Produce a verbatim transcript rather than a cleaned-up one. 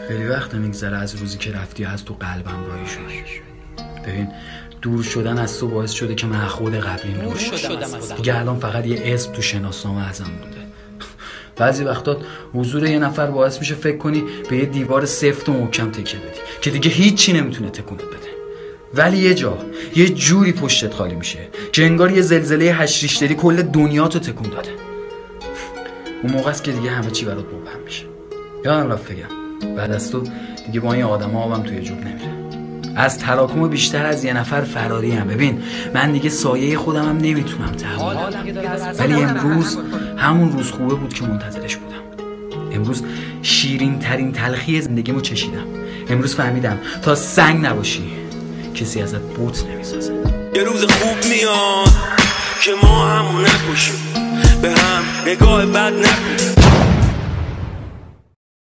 خیلی وقت میگذره از روزی که رفتی از تو قلبم رایی شدی. ببین دور شدن از تو باعث شده که من خود قبلیم دور شدم. دیگه الان فقط یه اسم تو شناسنامه ازم مونده. بعضی وقتا حضور یه نفر باعث میشه فکر کنی به یه دیوار سفت و محکم تکیه بدی که دیگه هیچی نمیتونه تکونت بده، ولی یه جا یه جوری پشتت خالی میشه که انگار یه زلزله هشت ریشتری کل دنیا تو تکون داده. اون موقع است که دیگه همه چی برات مبهم میشه. یادم رفت بگم بعد از تو دیگه با این آدما آبم توی جوب نمیره. از تراکم بیشتر از یه نفر فراری هم. ببین من دیگه سایه خودم هم نمیتونم تحمل کنم، ولی امروز همون روز خوبه بود که منتظرش بودم. امروز شیرین ترین تلخی زندگیمو چشیدم. امروز فهمیدم تا سنگ نباشی کسی ازت بوت نمیسازه. یه روز خوب میاد که ما همون نکشیم، به هم نگاه بد نکنیم.